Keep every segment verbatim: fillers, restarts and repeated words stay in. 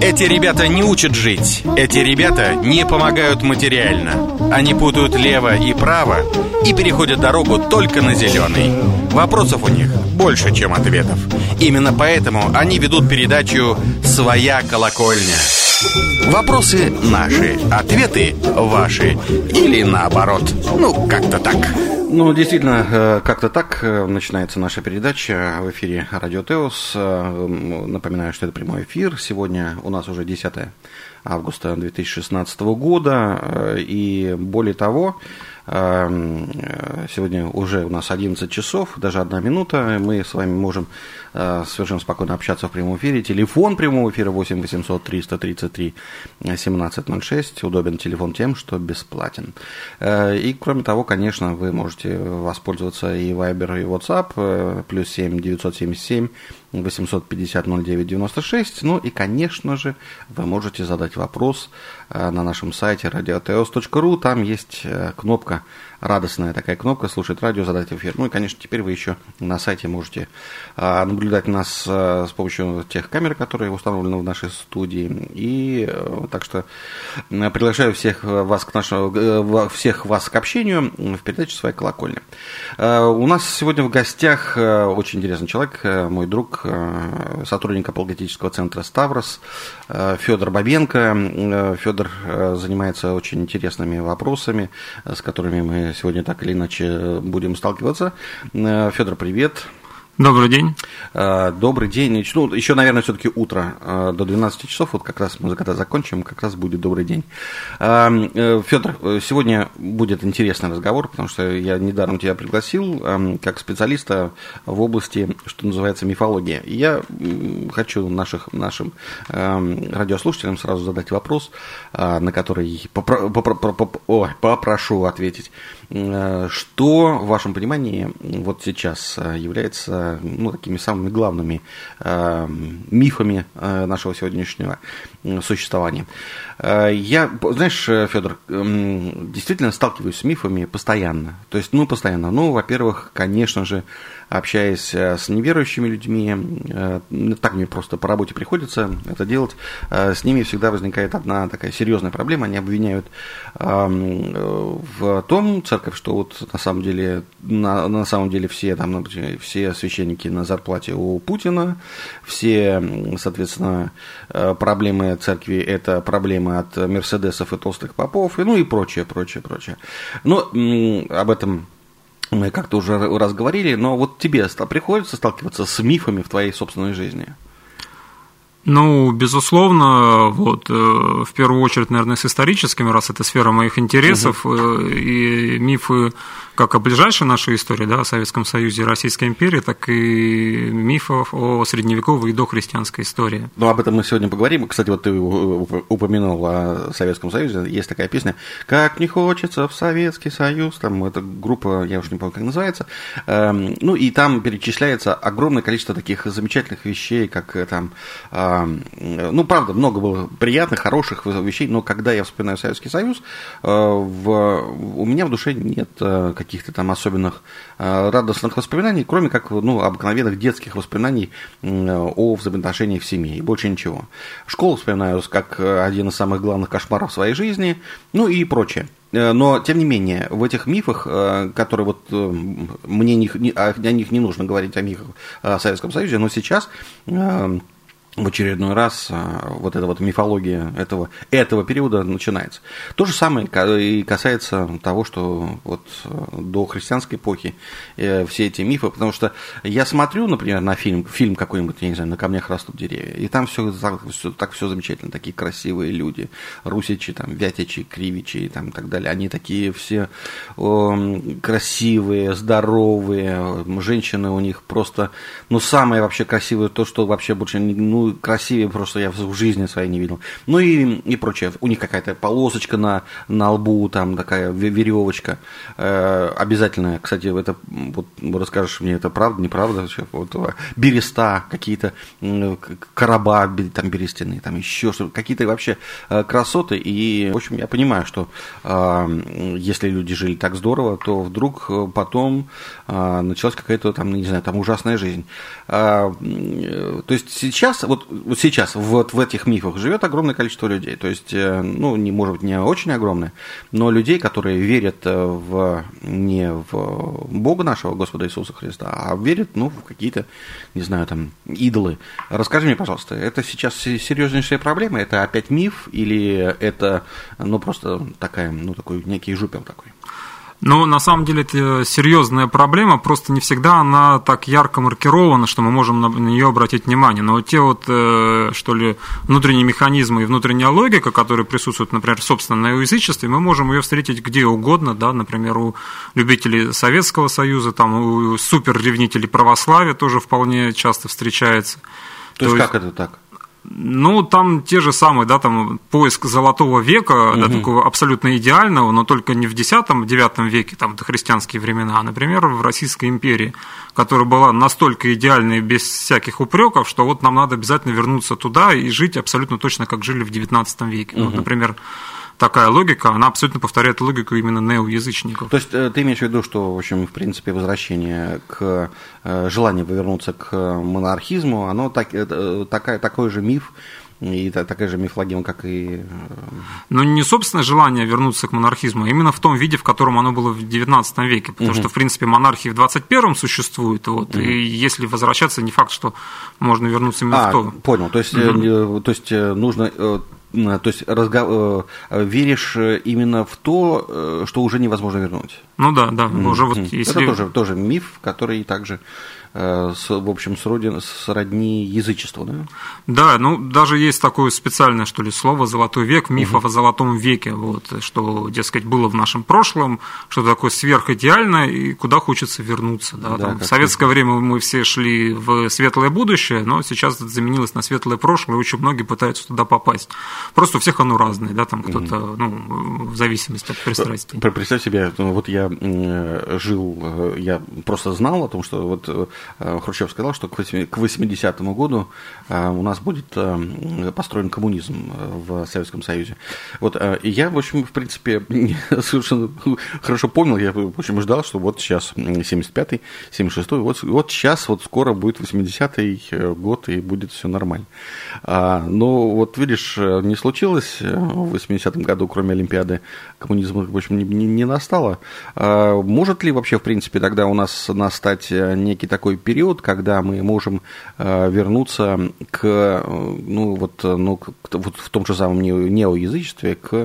Эти ребята не учат жить. Эти ребята не помогают материально. Они путают лево и право и переходят дорогу только на зеленый. Вопросов у них больше, чем ответов. Именно поэтому они ведут передачу «Своя колокольня». Вопросы наши, ответы ваши. Или наоборот. Ну, как-то так. Ну, действительно, как-то так начинается наша передача в эфире Радио Теос. Напоминаю, что это прямой эфир. Сегодня у нас уже десятое августа две тысячи шестнадцатого года. И более того, сегодня уже у нас одиннадцать часов, даже одна минута. Мы с вами можем совершенно спокойно общаться в прямом эфире. Телефон прямого эфира восемь восемьсот триста тридцать три семнадцать ноль шесть. Удобен телефон тем, что бесплатен. И кроме того, конечно, вы можете воспользоваться и Viber, и WhatsApp. Плюс семь девятьсот семьдесят семь восемьсот пятьдесят ноль девять девяносто шесть. Ну и, конечно же, вы можете задать вопрос на нашем сайте радиотеос точка ру. Там есть кнопка, радостная такая кнопка «Слушать радио, задать эфир». Ну и, конечно, теперь вы еще на сайте можете наблюдать нас с помощью тех камер, которые установлены в нашей студии. И так что приглашаю всех вас к нашему, всех вас к общению в передаче «Своя колокольня». У нас сегодня в гостях очень интересный человек, мой друг, сотрудник апологетического центра «Ставрос», Федор Бабенко. Федор занимается очень интересными вопросами, с которыми мы сегодня так или иначе будем сталкиваться. Федор, привет. Добрый день. Добрый день. Ну, еще, наверное, все-таки утро до двенадцати часов. Вот как раз мы когда закончим, как раз будет добрый день. Федор, сегодня будет интересный разговор, потому что я недаром тебя пригласил как специалиста в области, что называется, мифологии. И я хочу наших, нашим радиослушателям сразу задать вопрос, на который попро- попро- попро- о, попрошу ответить. Что, в вашем понимании, вот сейчас является ну, такими самыми главными э, мифами э, нашего сегодняшнего существования? Э, я, знаешь, Федор, э, действительно сталкиваюсь с мифами постоянно. То есть, ну, постоянно. Ну, во-первых, конечно же, общаясь с неверующими людьми, э, так мне просто по работе приходится это делать, э, с ними всегда возникает одна такая серьезная проблема. Они обвиняют э, в том, церковь, что вот на самом деле, на, на самом деле все, там, например, все священники на зарплате у Путина, все, соответственно, проблемы церкви – это проблемы от мерседесов и толстых попов, и, ну и прочее, прочее, прочее. Но м, об этом мы как-то уже раз говорили, но вот тебе приходится сталкиваться с мифами в твоей собственной жизни? Ну, безусловно, вот, в первую очередь, наверное, с историческими, раз это сфера моих интересов, угу. И мифы как о ближайшей нашей истории, да, о Советском Союзе и Российской империи, так и мифов о средневековой и дохристианской истории. Ну, об этом мы сегодня поговорим. Кстати, вот ты упомянул о Советском Союзе, есть такая песня «Как не хочется в Советский Союз», там эта группа, я уж не помню, как называется, ну, и там перечисляется огромное количество таких замечательных вещей, как там... Ну, правда, много было приятных, хороших вещей, но когда я вспоминаю Советский Союз, в, у меня в душе нет каких-то там особенных радостных воспоминаний, кроме как, ну, обыкновенных детских воспоминаний о взаимоотношениях в семье, и больше ничего. Школу вспоминаю как один из самых главных кошмаров в своей жизни, ну и прочее. Но, тем не менее, в этих мифах, которые вот мне не, о них не нужно говорить, о мифах о Советском Союзе, но сейчас... в очередной раз вот эта вот мифология этого, этого периода начинается. То же самое и касается того, что вот до христианской эпохи все эти мифы, потому что я смотрю, например, на фильм, фильм какой-нибудь, я не знаю, «На камнях растут деревья», и там все, все так все замечательно, такие красивые люди, русичи, там, вятичи, кривичи и там, и так далее, они такие все о, красивые, здоровые, женщины у них просто, ну, самое вообще красивое, то, что вообще больше, ну, красивее просто я в жизни своей не видел. Ну и, и прочее. У них какая-то полосочка на, на лбу, там такая веревочка э, обязательная. Кстати, это вот расскажешь мне, это правда, неправда? Вот, береста, какие-то э, короба там берестяные, там еще что-то, какие-то вообще э, красоты. И, в общем, я понимаю, что э, если люди жили так здорово, то вдруг потом э, началась какая-то там, не знаю, там ужасная жизнь. Э, то есть сейчас вот, вот сейчас вот в этих мифах живет огромное количество людей. То есть, ну, не, может быть, не очень огромное, но людей, которые верят в, не в Бога нашего, Господа Иисуса Христа, а верят, ну, в какие-то, не знаю, там, идолы. Расскажи мне, пожалуйста, это сейчас серьезнейшая проблема? Это опять миф или это, ну, просто такая, ну, такой некий жупел такой? Ну, на самом деле, это серьезная проблема, просто не всегда она так ярко маркирована, что мы можем на нее обратить внимание. Но вот те вот, что ли, внутренние механизмы и внутренняя логика, которые присутствуют, например, в собственном неоязычестве, мы можем ее встретить где угодно, да, например, у любителей Советского Союза, там, у суперревнителей православия тоже вполне часто встречается. То, То есть, как это так? Ну, там те же самые, да, там поиск золотого века, угу. да, такого абсолютно идеального, но только не в десятом-девятом веке, там, дохристианские времена, а, например, в Российской империи, которая была настолько идеальной, без всяких упреков, что вот нам надо обязательно вернуться туда и жить абсолютно точно, как жили в девятнадцатом веке. Угу. Вот, например, такая логика, она абсолютно повторяет логику именно неоязычников. То есть ты имеешь в виду, что, в общем, в принципе, возвращение к желанию вернуться к монархизму, оно так, такая, такой же миф, и такая же мифологема, как и... Ну, не собственное желание вернуться к монархизму, а именно в том виде, в котором оно было в девятнадцатом веке, потому угу. что, в принципе, монархии в двадцать первом существует, вот, угу. и если возвращаться, не факт, что можно вернуться именно а, в то. Понял, то есть, угу. то есть нужно... То есть разго... веришь именно в то, что уже невозможно вернуть. Ну да, да. Mm-hmm. Уже вот если... Это тоже, тоже миф, который также, в общем, сродни, сродни язычеству, да? Да, ну даже есть такое специальное, что ли, слово «золотой век», миф mm-hmm. о золотом веке, вот, что, дескать, было в нашем прошлом, что такое сверхидеальное и куда хочется вернуться. Да? Да, в советское время мы все шли в светлое будущее, но сейчас это заменилось на светлое прошлое, и очень многие пытаются туда попасть. Просто у всех оно разное, да, там кто-то, mm-hmm. ну, в зависимости от пристрастий. Представь себе, вот я жил, я просто знал о том, что вот Хрущев сказал, что к восьмидесятому году у нас будет построен коммунизм в Советском Союзе. Вот, и я, в общем, в принципе, совершенно хорошо помнил, я, в общем, ждал, что вот сейчас семьдесят пятый, семьдесят шестой, вот, вот сейчас, вот скоро будет восьмидесятый год, и будет все нормально. Но вот, видишь, не случилось в восьмидесятом году, кроме Олимпиады, коммунизма, в общем, не, не, не настало. Может ли вообще, в принципе, тогда у нас настать некий такой период, когда мы можем вернуться к, ну, вот, ну, к, вот в том же самом неоязычестве, к,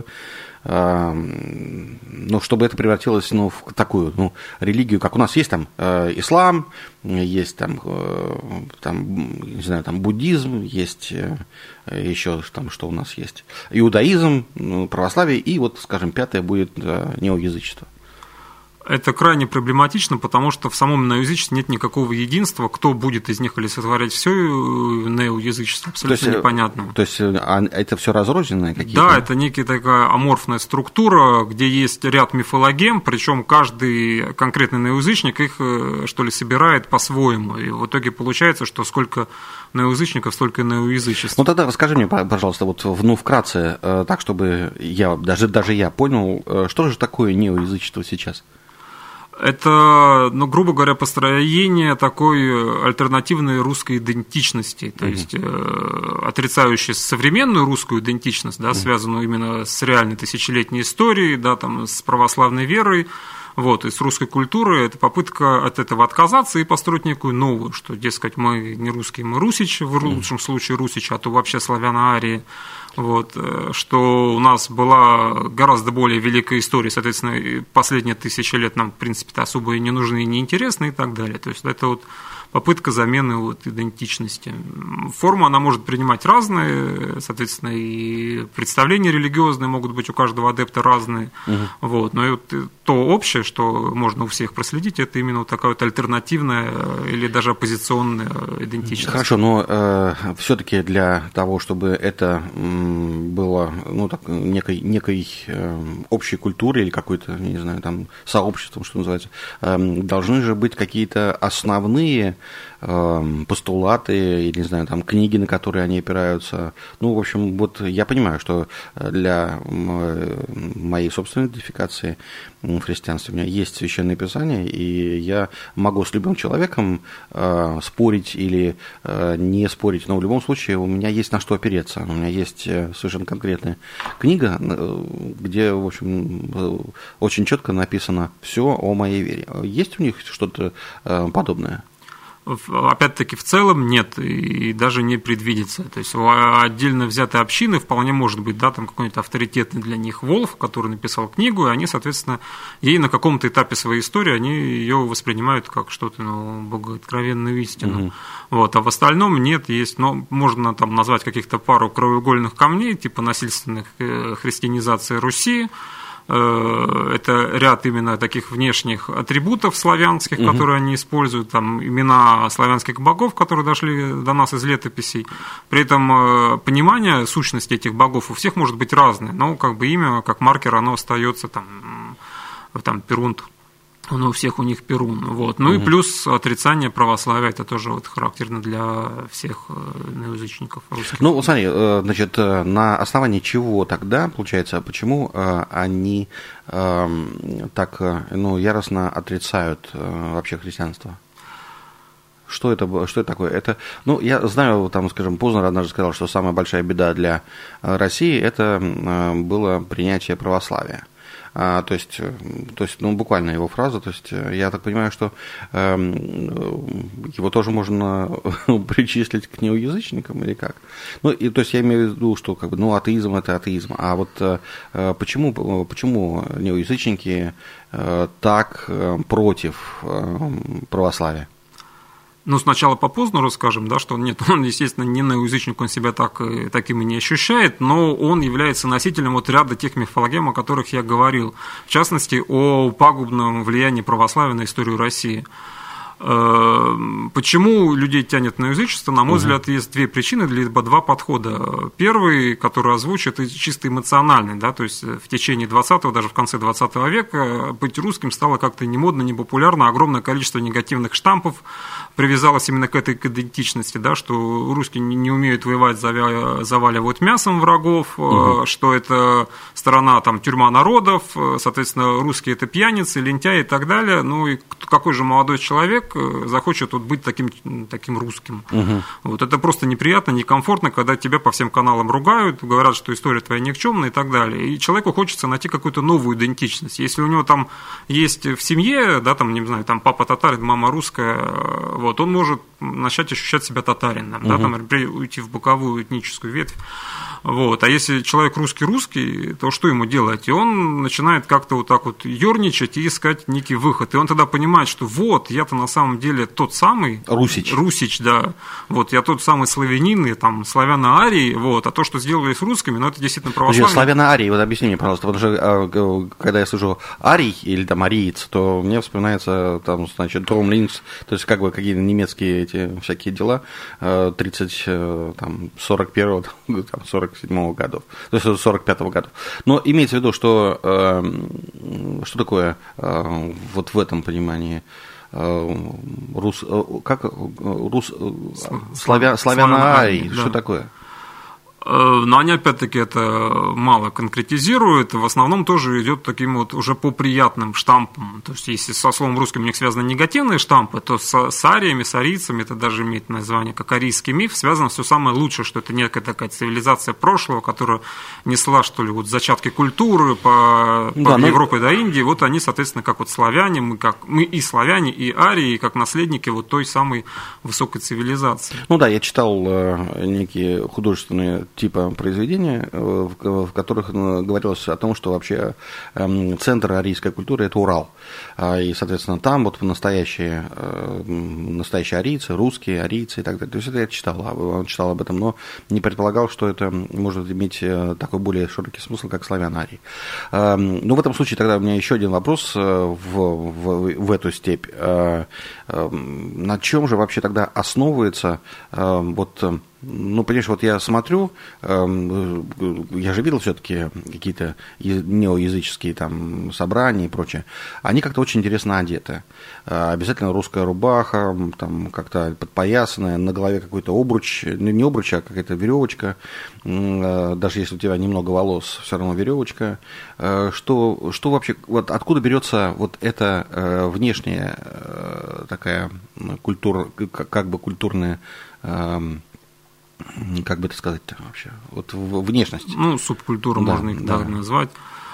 ну, чтобы это превратилось, ну, в такую, ну, религию, как у нас есть там ислам, есть там, там, не знаю, там буддизм, есть еще там, что у нас есть, иудаизм, православие, и вот, скажем, пятое будет неоязычество. Это крайне проблематично, потому что в самом неоязычестве нет никакого единства, кто будет из них олицетворять все неоязычество, абсолютно то есть, непонятно. То есть это все разрозненное какие-то? Да, это некая такая аморфная структура, где есть ряд мифологем, причем каждый конкретный неоязычник их, что ли, собирает по-своему. И в итоге получается, что сколько неоязычников, столько неоязычеств. Ну тогда расскажи мне, пожалуйста, вот, ну, вкратце, так, чтобы я, даже, даже я понял, что же такое неоязычество сейчас? Это, ну, грубо говоря, построение такой альтернативной русской идентичности, то uh-huh. есть э, отрицающей современную русскую идентичность, да, uh-huh. связанную именно с реальной тысячелетней историей, да, там, с православной верой, вот, и с русской культурой. Это попытка от этого отказаться и построить некую новую, что, дескать, мы не русские, мы русичи, в лучшем случае русичи, а то вообще славяно-арии. Вот, что у нас была гораздо более великая история, соответственно, последние тысячи лет нам, в принципе-то, особо и не нужны, и не интересны, и так далее. То есть это вот попытка замены вот идентичности. Форму она может принимать разные, соответственно, и представления религиозные могут быть у каждого адепта разные. Угу. Вот. Но и вот то общее, что можно у всех проследить, это именно вот такая вот альтернативная или даже оппозиционная идентичность. Хорошо, но э, все-таки для того, чтобы это было, ну, так, некой, некой э, общей культурой или какой-то, не знаю, там, сообществом, что называется, э, должны же быть какие-то основные постулаты, я не знаю, там книги, на которые они опираются. Ну, в общем, вот я понимаю, что для моей собственной идентификации в христианстве у меня есть священное писание, и я могу с любым человеком э, спорить или э, не спорить, но в любом случае у меня есть на что опереться. У меня есть совершенно конкретная книга, где, в общем, очень четко написано все о моей вере. Есть у них что-то э, подобное? Опять-таки, в целом нет, и даже не предвидится. То есть у отдельно взятой общины вполне может быть, да, там какой-нибудь авторитетный для них Волф, который написал книгу, и они, соответственно, ей на каком-то этапе своей истории, они ее воспринимают как что-то, ну, богооткровенную истину. Угу. Вот, а в остальном нет, есть, но можно там назвать каких-то пару краеугольных камней, типа насильственных христианизации Руси. Это ряд именно таких внешних атрибутов славянских, угу. которые они используют, там имена славянских богов, которые дошли до нас из летописей. При этом понимание сущности этих богов у всех может быть разное, но как бы имя, как маркер, оно остается там, там Перунт. Он у всех у них Перун. Вот. Ну угу. и плюс отрицание православия, это тоже вот характерно для всех иноязычников русских. Ну, смотри, значит, на основании чего тогда, получается, почему они так, ну, яростно отрицают вообще христианство? Что это, что это такое? Это, ну, я знаю, там, скажем, Познер однажды сказал, что самая большая беда для России – это было принятие православия. А, то есть, то есть, ну, буквально его фраза, то есть, я так понимаю, что э, его тоже можно причислить к неоязычникам или как? Ну, и, то есть, я имею в виду, что, как бы, ну, атеизм – это атеизм, а вот э, почему, почему неоязычники э, так э, против э, православия? Ну, сначала по Познеру скажем, да, что нет, он, естественно, не неоязычник, он себя так, таким и не ощущает, но он является носителем вот ряда тех мифологем, о которых я говорил, в частности, о пагубном влиянии православия на историю России. Почему людей тянет на язычество? На мой угу. взгляд, есть две причины, либо два подхода. Первый, который озвучу, это чисто эмоциональный, да, то есть в течение двадцатого, даже в конце двадцатого века быть русским стало как-то не модно, не популярно, огромное количество негативных штампов привязалось именно к этой к идентичности, да, что русские не умеют воевать, заваливают мясом врагов, угу. что это страна, там, тюрьма народов, соответственно, русские это пьяницы, лентяи и так далее. Ну и какой же молодой человек захочет вот быть таким, таким русским. Угу. Вот это просто неприятно, некомфортно, когда тебя по всем каналам ругают, говорят, что история твоя никчемная и так далее. И человеку хочется найти какую-то новую идентичность. Если у него там есть в семье, да, там, не знаю, там папа татарин, мама русская, вот, он может начать ощущать себя татарином, угу. да, там, уйти в боковую этническую ветвь. Вот. А если человек русский-русский, то что ему делать? И он начинает как-то вот так вот ерничать и искать некий выход. И он тогда понимает, что вот, я-то на самом деле тот самый... Русич. Русич, да. Вот, я тот самый славянин, и там, славяно-арий, вот. А то, что сделали с русскими, ну, это действительно православие. Славяно-арий, вот объясни мне, пожалуйста, потому что, когда я слышу арий или там ариец, то мне вспоминается, там, значит, Том Линкс, то есть, как бы, какие-то немецкие эти всякие дела, тридцать, там, сорок первого, там, сорок седьмого годов, то есть сорок пятого года. Но имеется в виду, что э, что такое э, вот в этом понимании э, рус, э, как рус, славя, славяно-арий, что да. такое? Но они, опять-таки, это мало конкретизируют, в основном тоже идет таким вот уже по приятным штампам. То есть, если со словом русским у них связаны негативные штампы, то с, с ариями, с арийцами, это даже имеет название как арийский миф, связано все самое лучшее, что это некая такая цивилизация прошлого, которая несла, что ли, вот зачатки культуры по, да, по но... Европе до Индии. Вот они, соответственно, как вот славяне, мы, как, мы и славяне, и арии, как наследники вот той самой высокой цивилизации. Ну да, я читал э, некие художественные типа произведения, в которых говорилось о том, что вообще центр арийской культуры – это Урал. И, соответственно, там вот настоящие, настоящие арийцы, русские арийцы и так далее. То есть это я читал, читал об этом, но не предполагал, что это может иметь такой более широкий смысл, как славян-арий. Но в этом случае тогда у меня еще один вопрос в, в, в эту степь. На чем же вообще тогда основывается вот Ну, понимаешь, вот я смотрю, э, я же видел все-таки какие-то неоязыческие там собрания и прочее. Они как-то очень интересно одеты. Э, обязательно русская рубаха, там как-то подпоясанная, на голове какой-то обруч, ну, не обруч, а какая-то веревочка. Э, даже если у тебя немного волос, все равно веревочка. Э, что, что вообще, вот откуда берется вот эта э, внешняя э, такая культура, как, как бы культурная, э, как бы это сказать-то вообще? Вот внешность. Ну, субкультуру да, можно их да. так назвать.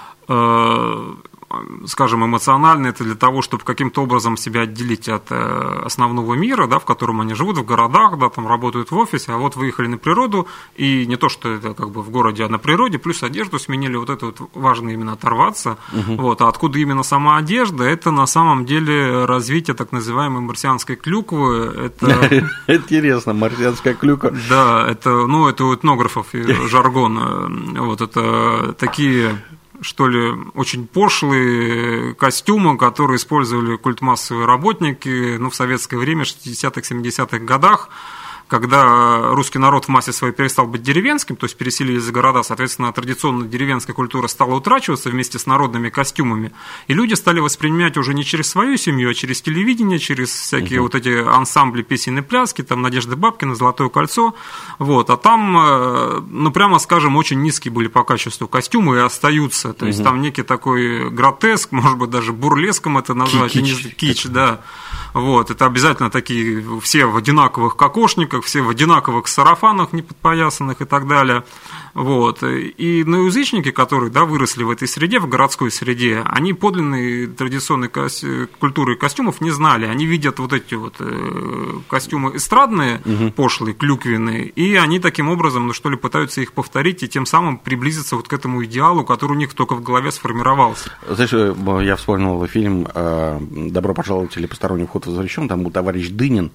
Скажем, эмоционально это для того, чтобы каким-то образом себя отделить от основного мира, да, в котором они живут, в городах, да, там работают в офисе, а вот выехали на природу, и не то, что это как бы в городе, а на природе, плюс одежду сменили, вот это вот важно именно оторваться. Угу. Вот, а откуда именно сама одежда, это на самом деле развитие так называемой марсианской клюквы. Это... Интересно, марсианская клюква. Да, это, ну, это у этнографов жаргон. Вот это такие... что ли, очень пошлые костюмы, которые использовали культмассовые работники, ну, в советское время, в шестидесятых, семидесятых годах, когда русский народ в массе своей перестал быть деревенским, то есть переселились за города, соответственно, традиционная деревенская культура стала утрачиваться вместе с народными костюмами, и люди стали воспринимать уже не через свою семью, а через телевидение, через всякие uh-huh. вот эти ансамбли песен и пляски, там Надежда Бабкина, Золотое кольцо, вот, а там, ну, прямо скажем, очень низкие были по качеству костюмы и остаются, то есть uh-huh. там некий такой гротеск, может быть, даже бурлеском это назвать, кич, кич, да. Вот, это обязательно такие все в одинаковых кокошниках, все в одинаковых сарафанах неподпоясанных и так далее. Вот. И неоязычники, которые, да, выросли в этой среде, в городской среде, они подлинной традиционной культуры и костюмов не знали. Они видят вот эти вот костюмы эстрадные, угу. пошлые, клюквенные, и они таким образом, ну что ли, пытаются их повторить и тем самым приблизиться вот к этому идеалу, который у них только в голове сформировался. Знаешь, я вспомнил фильм «Добро пожаловать» или «Посторонний вход возвращен», там был товарищ Дынин,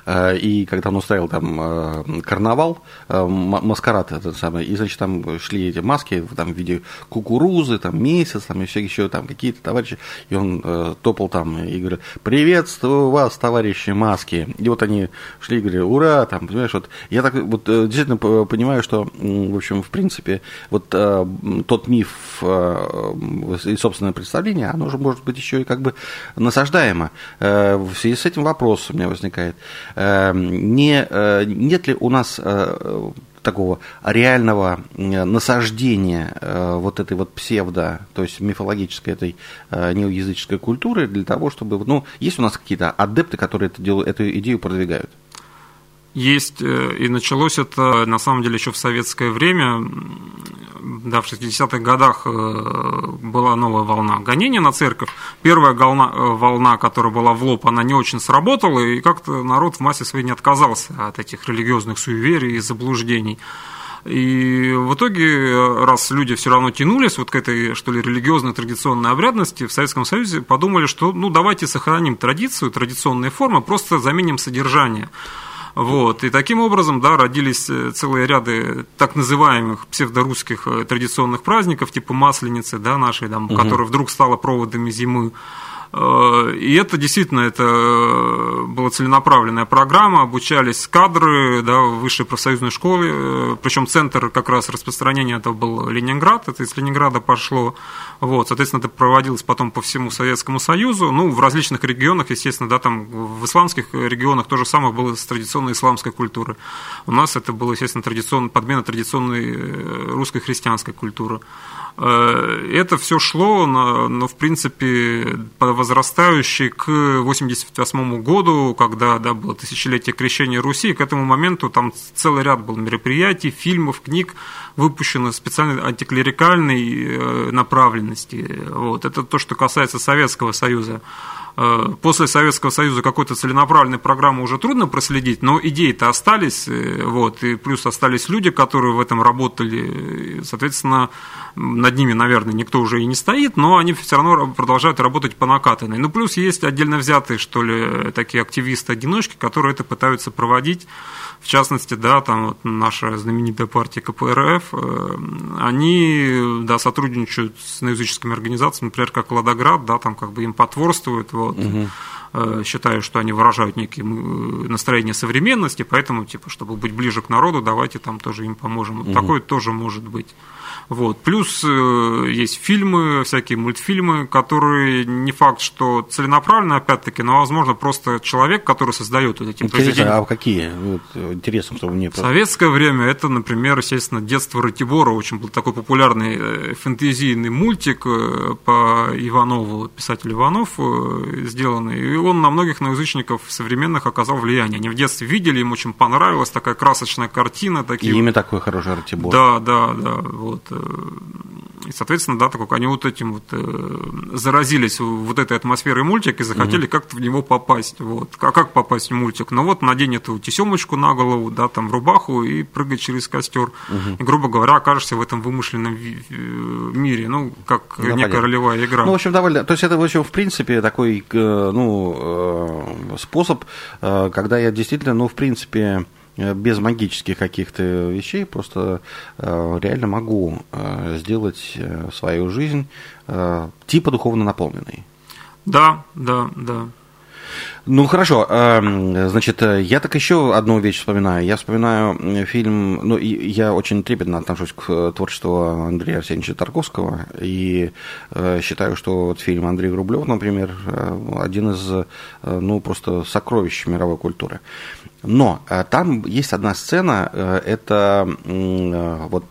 и когда он устраивал там карнавал, маскарад этот самый, и, значит, там шли эти маски там, в виде кукурузы, там, месяц, там, и все еще там какие-то товарищи, и он э, топал там и говорил: «Приветствую вас, товарищи маски». И вот они шли и говорили: «Ура!» там, понимаешь, вот я так вот действительно понимаю, что, в общем, в принципе, вот э, тот миф э, и собственное представление, оно же может быть еще и как бы насаждаемо. Э, в связи с этим вопрос у меня возникает: э, не, э, нет ли у нас э, такого реального насаждения э, вот этой вот псевдо, то есть мифологической этой э, неоязыческой культуры для того, чтобы, ну, есть у нас какие-то адепты, которые это делают, эту идею продвигают? Есть, и началось это, на самом деле, еще в советское время. Да, в шестидесятых годах была новая волна гонения на церковь. Первая волна, волна, которая была в лоб, она не очень сработала, и как-то народ в массе своей не отказался от этих религиозных суеверий и заблуждений. И в итоге, раз люди все равно тянулись вот к этой, что ли, религиозной традиционной обрядности, в Советском Союзе подумали, что, ну, давайте сохраним традицию, традиционные формы, просто заменим содержание. Вот. И таким образом, да, родились целые ряды так называемых псевдорусских традиционных праздников, типа Масленицы, да, нашей, там, угу. которая вдруг стала проводами зимы. И это действительно это была целенаправленная программа, обучались кадры, да, в высшей профсоюзной школе, причем центр как раз распространения этого был Ленинград, это из Ленинграда пошло, вот, соответственно, это проводилось потом по всему Советскому Союзу, ну, в различных регионах, естественно, да, там в исламских регионах то же самое было с традиционной исламской культурой, у нас это было, естественно, традиционная, подмена традиционной русской христианской культуры. Это все шло, но, в принципе, возрастающей к восемьдесят восьмому году, когда, да, было тысячелетие крещения Руси, к этому моменту там целый ряд был мероприятий, фильмов, книг, выпущено специальной антиклерикальной направленности. Вот. Это то, что касается Советского Союза. После Советского Союза какой-то целенаправленной программы уже трудно проследить, но идеи-то остались, вот, и плюс остались люди, которые в этом работали, и, соответственно, над ними, наверное, никто уже и не стоит, но они все равно продолжают работать по накатанной. Ну, плюс есть отдельно взятые, что ли, такие активисты-одиночки, которые это пытаются проводить. В частности, да, там вот наша знаменитая партия ка пэ эр эф, они, да, сотрудничают с неоязыческими организациями, например, как Ладоград, да, там как бы им потворствуют, вот. Угу. считаю, что они выражают некие настроения современности, поэтому, типа, чтобы быть ближе к народу, давайте там тоже им поможем. Вот угу. Такое тоже может быть. Вот. Плюс э, есть фильмы, всякие мультфильмы, которые не факт, что целенаправленно, опять-таки, но, возможно, просто человек, который создает вот эти произведения. А какие? Вот, интересно, чтобы мне... В советское время это, например, естественно, «Детство Ратибора», очень был такой популярный фэнтезийный мультик по Иванову, писатель Иванов сделанный, и он на многих наязычников современных оказал влияние. Они в детстве видели, им очень понравилась такая красочная картина. Такие... И имя такое хорошее, Ратибор. Да, да, да, вот. И, соответственно, да, такой, они вот этим вот заразились вот этой атмосферой мультика и захотели угу. как-то в него попасть. Вот. А как попасть в мультик? Ну вот надень эту тесемочку на голову, да, там рубаху и прыгай через костер. Угу. И, грубо говоря, окажешься в этом вымышленном мире, ну, как ну, некая понятно. Ролевая игра. Ну, в общем, довольно. То есть это, в общем, в принципе, такой, ну, способ, когда я действительно, ну, в принципе, без магических каких-то вещей просто э, реально могу э, сделать э, свою жизнь э, типа духовно наполненной. Да, да, да. Ну, хорошо. Значит, я так еще одну вещь вспоминаю. Я вспоминаю фильм... Ну, я очень трепетно отношусь к творчеству Андрея Арсеньевича Тарковского. И считаю, что вот фильм Андрей Рублев, например, один из, ну, просто сокровищ мировой культуры. Но там есть одна сцена, это вот...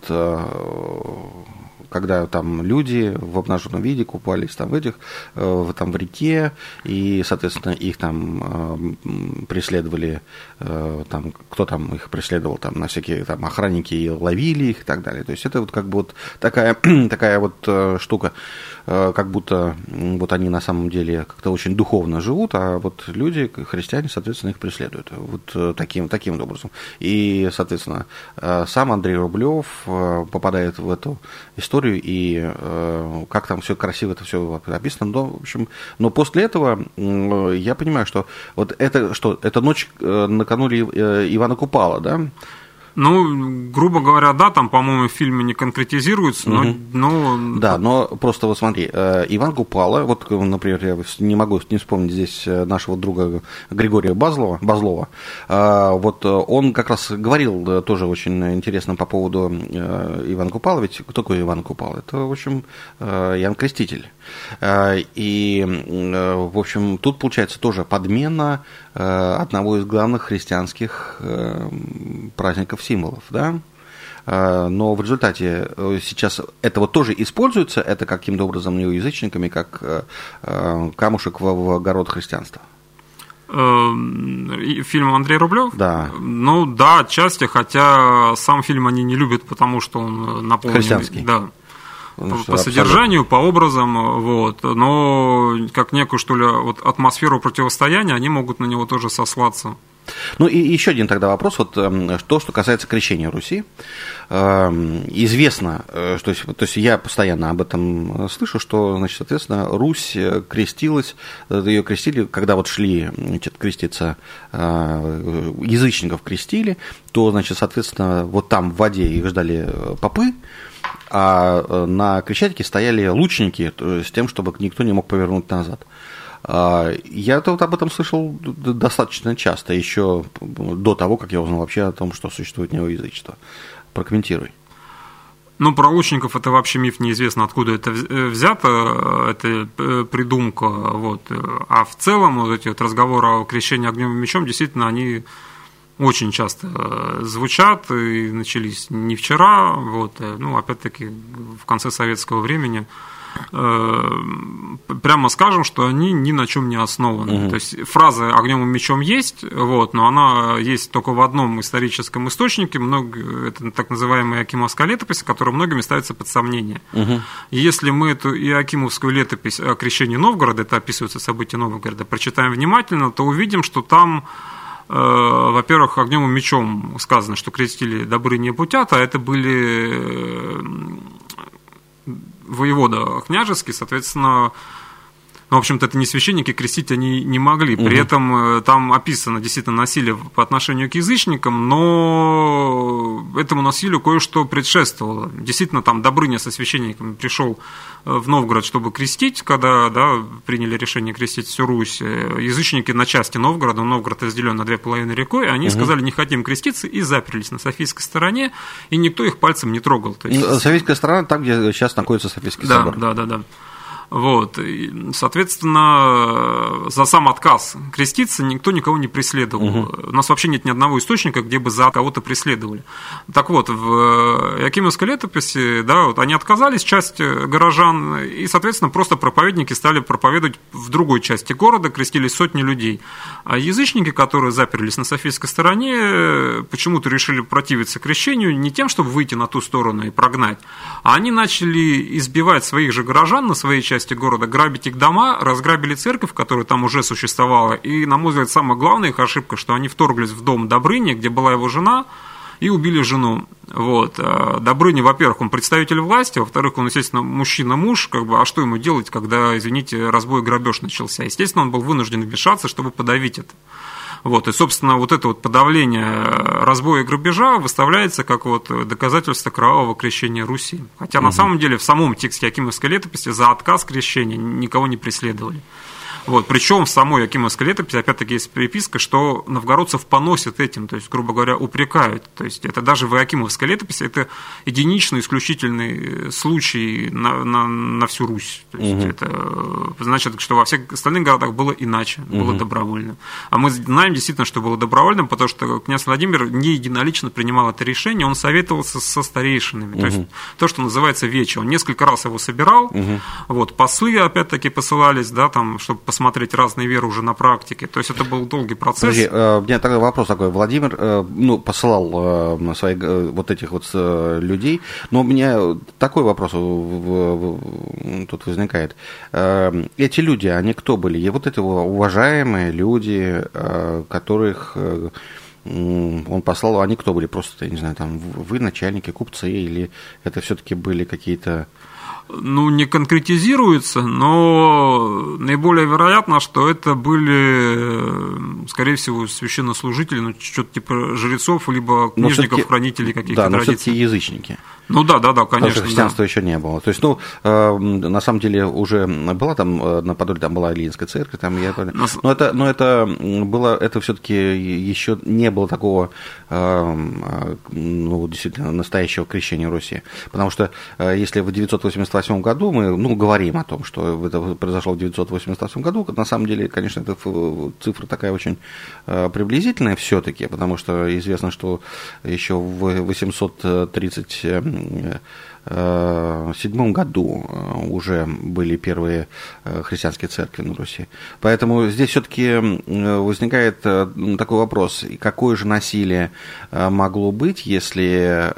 когда там люди в обнаженном виде купались там в этих, в, там в реке, и, соответственно, их там э, преследовали, э, там, кто там их преследовал, там, на всякие там охранники и ловили их и так далее. То есть это вот как бы вот такая, такая вот э, штука, э, как будто вот они на самом деле как-то очень духовно живут, а вот люди, христиане, соответственно, их преследуют. Вот э, таким, таким образом. И, соответственно, э, сам Андрей Рублев э, попадает в эту историю, и э, как там все красиво, это все описано, но, в общем, но после этого э, я понимаю, что вот это, что, это ночь э, накануне э, Ивана Купала, да? Ну, грубо говоря, да, там, по-моему, в фильме не конкретизируется, но... Угу. но... Да, но просто вот смотри, Иван Купала, вот, например, я не могу не вспомнить здесь нашего друга Григория Базлова, Базлова, вот он как раз говорил тоже очень интересно по поводу Ивана Купала, ведь кто такой Иван Купала? Это, в общем, Иоанн Креститель. И, в общем, тут получается тоже подмена одного из главных христианских праздников, символов, да, но в результате сейчас это вот тоже используется, это каким-то образом язычниками, как камушек в огород христианства. Фильм Андрей Рублев? Да. Ну да, отчасти, хотя сам фильм они не любят, потому что он наполнен... Христианский. Да. По, по содержанию, по образам, вот, но как некую, что ли, вот атмосферу противостояния, они могут на него тоже сослаться. Ну и еще один тогда вопрос, вот то, что касается крещения Руси. Известно, что, то есть я постоянно об этом слышу, что, значит, соответственно, Русь крестилась, ее крестили, когда вот шли, значит, креститься, язычников крестили, то, значит, соответственно, вот там в воде их ждали попы, а на Крещатике стояли лучники с тем, чтобы никто не мог повернуть назад. Я вот об этом слышал достаточно часто, еще до того, как я узнал вообще о том, что существует неоязычество. Прокомментируй. Ну, про лучников это вообще миф, неизвестно, откуда это взято, это придумка. Вот. А в целом вот эти вот разговоры о крещении огнем и мечом, действительно, они очень часто звучат и начались не вчера, вот, ну, опять-таки, в конце советского времени. Прямо скажем, что они ни на чем не основаны. Угу. То есть фраза «огнем и мечом» есть, вот, но она есть только в одном историческом источнике, много, это так называемая Иоакимовская летопись, которая многими ставится под сомнение. Угу. И если мы эту Иоакимовскую летопись о крещении Новгорода, это описываются события Новгорода, прочитаем внимательно, то увидим, что там, э, во-первых, огнем и мечом сказано, что крестили добры не путят, а это были воевода княжеский, соответственно, ну, в общем-то, это не священники, крестить они не могли. При угу. этом там описано действительно насилие по отношению к язычникам, но этому насилию кое-что предшествовало. Действительно, там Добрыня со священниками пришел в Новгород, чтобы крестить, когда, да, приняли решение крестить всю Русь. Язычники на части Новгорода, Новгород разделен на две половины рекой, они угу. сказали, не хотим креститься, и заперлись на Софийской стороне, и никто их пальцем не трогал. То есть... Софийская сторона, там, где сейчас находится Софийский да, собор. Да, да, да. Вот. И, соответственно, за сам отказ креститься никто никого не преследовал. Угу. У нас вообще нет ни одного источника, где бы за кого-то преследовали. Так вот, в Якимовской летописи, да, вот они отказались, часть горожан, и, соответственно, просто проповедники стали проповедовать в другой части города, крестились сотни людей. А язычники, которые заперлись на Софийской стороне, почему-то решили противиться крещению не тем, чтобы выйти на ту сторону и прогнать, а они начали избивать своих же горожан на своей части города, грабить их дома, разграбили церковь, которая там уже существовала, и, на мой взгляд, самая главная их ошибка, что они вторглись в дом Добрыни, где была его жена, и убили жену. Вот. Добрыня, во-первых, он представитель власти, во-вторых, он, естественно, мужчина-муж, как бы, а что ему делать, когда, извините, разбой и грабеж начался? Естественно, он был вынужден вмешаться, чтобы подавить это. Вот, и, собственно, вот это вот подавление разбоя и грабежа выставляется как вот доказательство кровавого крещения Руси. Хотя угу. на самом деле в самом тексте Якимовской летописи за отказ крещения никого не преследовали. Вот, причем в самой Якимовской летописи, опять-таки, есть приписка, что новгородцев поносят этим, то есть, грубо говоря, упрекают. То есть, это даже в Якимовской летописи это единичный, исключительный случай на, на, на всю Русь. То есть, угу. это значит, что во всех остальных городах было иначе, было угу. добровольно. А мы знаем действительно, что было добровольным, потому что князь Владимир не единолично принимал это решение, он советовался со старейшинами. Угу. То есть, то, что называется вече. Он несколько раз его собирал, угу. вот, послы, опять-таки, посылались, да, там, чтобы посмотреть разные веры уже на практике. То есть это был долгий процесс. Подожди, у меня тогда вопрос такой. Владимир ну, посылал своих вот этих вот людей, но у меня такой вопрос тут возникает. Эти люди, они кто были? И вот эти уважаемые люди, которых он послал, они кто были? Просто, я не знаю, там вы начальники, купцы, или это все-таки были какие-то... Ну, не конкретизируется, но наиболее вероятно, что это были, скорее всего, священнослужители, ну, что-то типа жрецов, либо книжников, хранителей каких-то да, традиций. Да, но все-таки язычники. Ну да, да, да, конечно. Потому что христианства да. еще не было. То есть, ну, э, на самом деле уже была там, э, на Подоле там была Ильинская церковь, там я но, но это, но это было, это все-таки еще не было такого, э, ну, действительно, настоящего крещения Руси. Потому что э, если в девятьсот восемьдесят восьмом году мы, ну, говорим о том, что это произошло в девятьсот восемьдесят восьмом году, на самом деле, конечно, эта цифра такая очень э, приблизительная все-таки, потому что известно, что еще в восемьсот тридцать седьмом году уже были первые христианские церкви на Руси. Поэтому здесь все-таки возникает такой вопрос, какое же насилие могло быть, если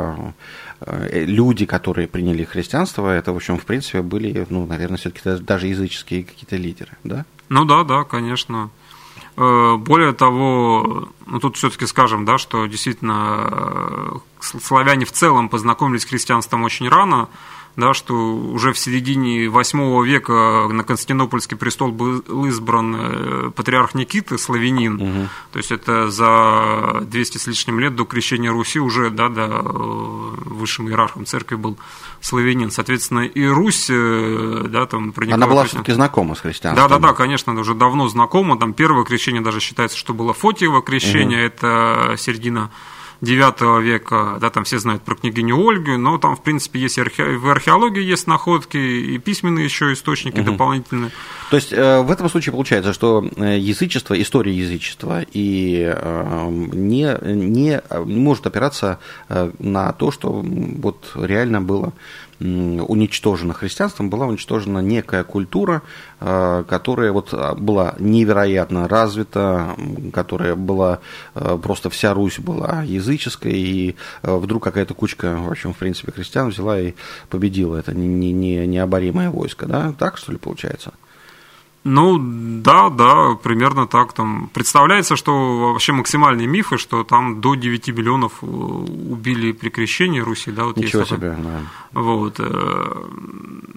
люди, которые приняли христианство, это, в общем, в принципе, были, ну, наверное, все-таки даже языческие какие-то лидеры, да? Ну да, да, конечно. Более того, ну тут все-таки скажем, да, что действительно славяне в целом познакомились с христианством очень рано, да, что уже в середине восьмого века на Константинопольский престол был избран патриарх Никита, славянин, угу. то есть это за двести с лишним лет до крещения Руси уже, да, да, высшим иерархом церкви был славянин. Соответственно, и Русь, да, там проникала... Она была все-таки знакома с христианством. Да, да, да, конечно, уже давно знакома. Там первое крещение даже считается, что было Фотиево крещение, угу. это середина девятого века, да, там все знают про княгиню Ольгу, но там, в принципе, есть архе... в археологии есть находки, и письменные еще источники угу. дополнительные. То есть, в этом случае получается, что язычество, история язычества и не, не может опираться на то, что вот реально было уничтожена христианством, была уничтожена некая культура, которая вот была невероятно развита, которая была, просто вся Русь была языческой, и вдруг какая-то кучка, в общем, в принципе, христиан взяла и победила это не, не, необоримое войско, да? Так, что ли, получается? Ну, да, да, примерно так. Там представляется, что вообще максимальные мифы, что там до девяти миллионов убили при крещении Руси. Да, вот Ничего есть себе, да. Вот.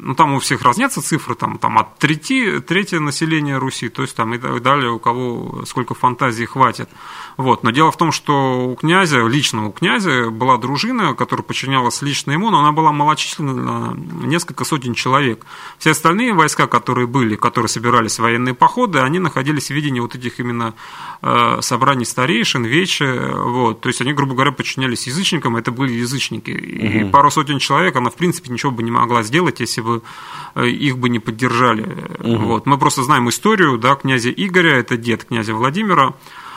ну, там у всех разнятся цифры, там, там от трети, трети населения Руси, то есть там и далее у кого сколько фантазии хватит. Вот. Но дело в том, что у князя, лично у князя, была дружина, которая подчинялась лично ему, но она была малочисленна, несколько сотен человек. Все остальные войска, которые были, которые собирались в военные походы, они находились в видении вот этих именно э, собраний старейшин, вечи, вот. То есть они, грубо говоря, подчинялись язычникам, это были язычники. И угу. пару сотен человек, она, в принципе, ничего бы не могла сделать, если бы их бы не поддержали. Угу. Вот. Мы просто знаем историю, да, князя Игоря, это дед князя Владимира,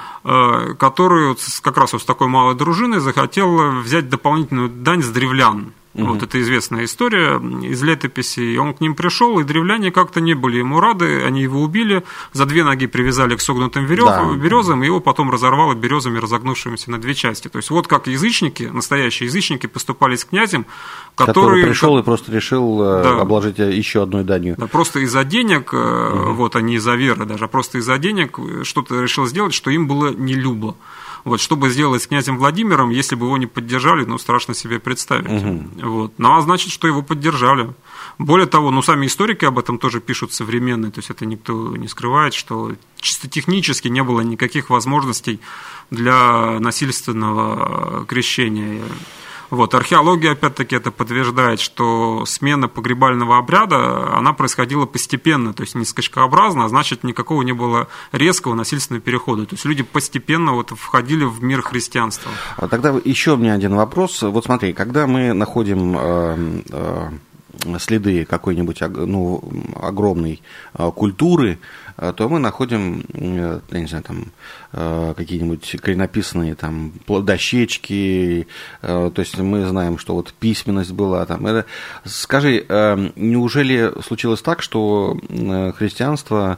который как раз вот с такой малой дружиной захотел взять дополнительную дань с древлян. Угу. Вот это известная история из летописей. Он к ним пришел, и древляне как-то не были ему рады, они его убили, за две ноги привязали к согнутым берез, да. березам, и его потом разорвало березами, разогнувшимися на две части. То есть вот как язычники, настоящие язычники, поступали с князем, который, который пришел и просто решил да, обложить еще одной данью. Да, просто из-за денег, угу. вот, а не из-за веры даже, а просто из-за денег что-то решил сделать, что им было нелюбо. Вот, что бы сделать с князем Владимиром, если бы его не поддержали, ну, страшно себе представить. Угу. Вот. Ну, а значит, что его поддержали. Более того, ну, сами историки об этом тоже пишут современные, то есть это никто не скрывает, что чисто технически не было никаких возможностей для насильственного крещения. Вот. Археология, опять-таки, это подтверждает, что смена погребального обряда, она происходила постепенно, то есть не скачкообразно, а значит, никакого не было резкого насильственного перехода. То есть люди постепенно вот входили в мир христианства. А тогда еще у меня один вопрос. Вот смотри, когда мы находим э, э, следы какой-нибудь ну, огромной э, культуры, то мы находим, я не знаю, там, какие-нибудь клинописные там, дощечки, то есть мы знаем, что вот письменность была там. Это... Скажи, неужели случилось так, что христианство